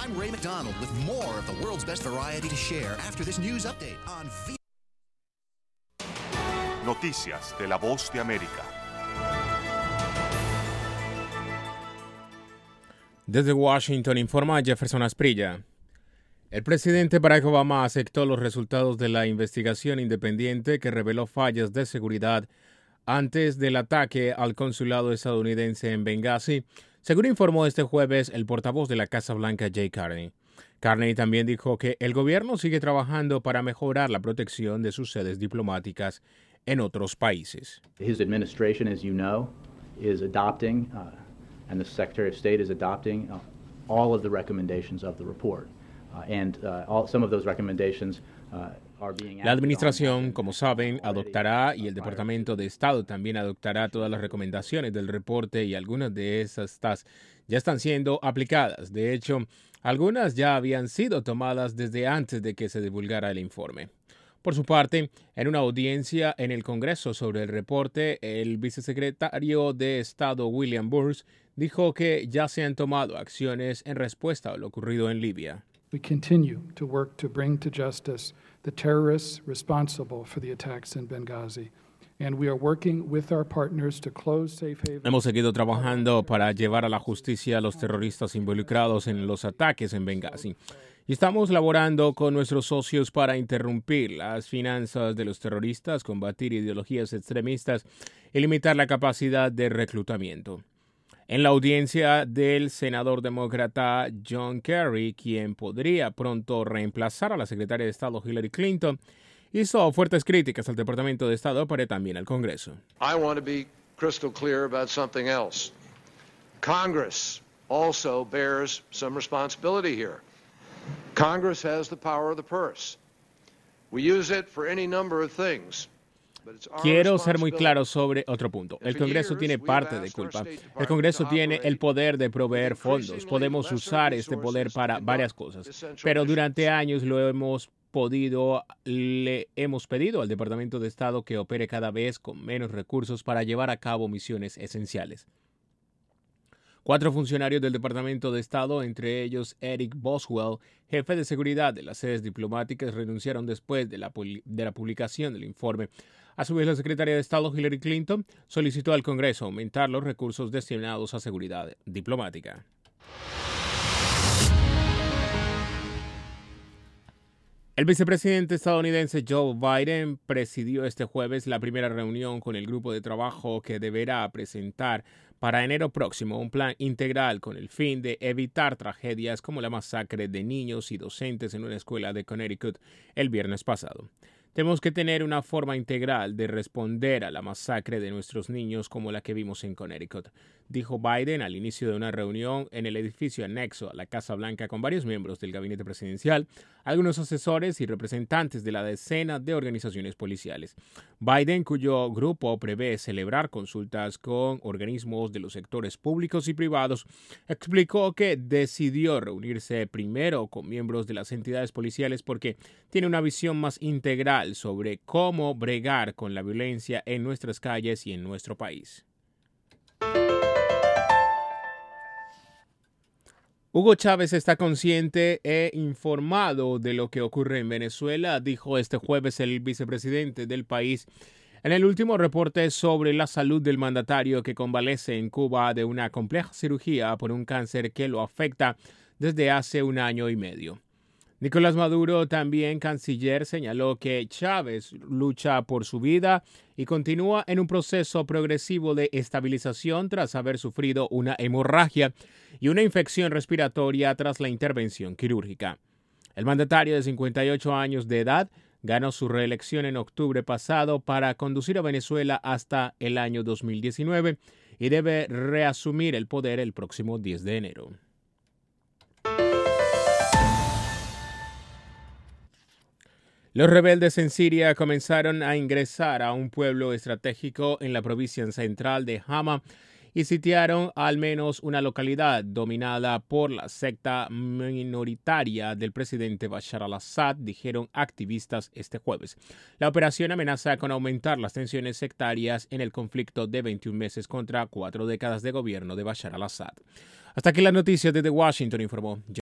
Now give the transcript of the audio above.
I'm Ray McDonald with more of the world's best variety to share after this news update on Noticias de La Voz de América. Desde Washington informa Jefferson Asprilla. El presidente Barack Obama aceptó los resultados de la investigación independiente que reveló fallas de seguridad antes del ataque al consulado estadounidense en Benghazi, según informó este jueves el portavoz de la Casa Blanca, Jay Carney. Carney también dijo que el gobierno sigue trabajando para mejorar la protección de sus sedes diplomáticas en otros países. His administration, as you know, is adopting, and the Secretary of State is adopting all of the recommendations of the report. Some of those recommendations are being La administración, como saben, adoptará y el Departamento de Estado también adoptará todas las recomendaciones del reporte y algunas de esas ya están siendo aplicadas. De hecho, algunas ya habían sido tomadas desde antes de que se divulgara el informe. Por su parte, en una audiencia en el Congreso sobre el reporte, el vicesecretario de Estado William Burns dijo que ya se han tomado acciones en respuesta a lo ocurrido en Libia. We continue to work to bring to justice the terrorists responsible for the attacks in Benghazi, and we are working with our partners to close safe havens. Hemos seguido trabajando para llevar a la justicia a los terroristas involucrados en los ataques en Benghazi. Y estamos laborando con nuestros socios para interrumpir las finanzas de los terroristas, combatir ideologías extremistas y limitar la capacidad de reclutamiento. En la audiencia del senador demócrata John Kerry, quien podría pronto reemplazar a la secretaria de Estado Hillary Clinton, hizo fuertes críticas al Departamento de Estado, pero también al Congreso. I want to be crystal clear about something else. Congress also bears some responsibility here. Congress has the power of the purse. We use it for any number of things. Quiero ser muy claro sobre otro punto. El Congreso tiene parte de culpa. El Congreso tiene el poder de proveer fondos. Podemos usar este poder para varias cosas. Pero durante años le hemos pedido al Departamento de Estado que opere cada vez con menos recursos para llevar a cabo misiones esenciales. 4 funcionarios del Departamento de Estado, entre ellos Eric Boswell, jefe de seguridad de las sedes diplomáticas, renunciaron después de la publicación del informe. A su vez, la secretaria de Estado Hillary Clinton solicitó al Congreso aumentar los recursos destinados a seguridad diplomática. El vicepresidente estadounidense Joe Biden presidió este jueves la primera reunión con el grupo de trabajo que deberá presentar para enero próximo un plan integral con el fin de evitar tragedias como la masacre de niños y docentes en una escuela de Connecticut el viernes pasado. Tenemos que tener una forma integral de responder a la masacre de nuestros niños como la que vimos en Connecticut, dijo Biden al inicio de una reunión en el edificio anexo a la Casa Blanca con varios miembros del gabinete presidencial, algunos asesores y representantes de la decena de organizaciones policiales. Biden, cuyo grupo prevé celebrar consultas con organismos de los sectores públicos y privados, explicó que decidió reunirse primero con miembros de las entidades policiales porque tiene una visión más integral sobre cómo bregar con la violencia en nuestras calles y en nuestro país. Hugo Chávez está consciente e informado de lo que ocurre en Venezuela, dijo este jueves el vicepresidente del país en el último reporte sobre la salud del mandatario que convalece en Cuba de una compleja cirugía por un cáncer que lo afecta desde hace 1 año y medio. Nicolás Maduro, también canciller, señaló que Chávez lucha por su vida y continúa en un proceso progresivo de estabilización tras haber sufrido una hemorragia y una infección respiratoria tras la intervención quirúrgica. El mandatario de 58 años de edad ganó su reelección en octubre pasado para conducir a Venezuela hasta el año 2019 y debe reasumir el poder el próximo 10 de enero. Los rebeldes en Siria comenzaron a ingresar a un pueblo estratégico en la provincia central de Hama y sitiaron al menos una localidad dominada por la secta minoritaria del presidente Bashar al-Assad, dijeron activistas este jueves. La operación amenaza con aumentar las tensiones sectarias en el conflicto de 21 meses contra 4 décadas de gobierno de Bashar al-Assad. Hasta aquí las noticias desde Washington, informó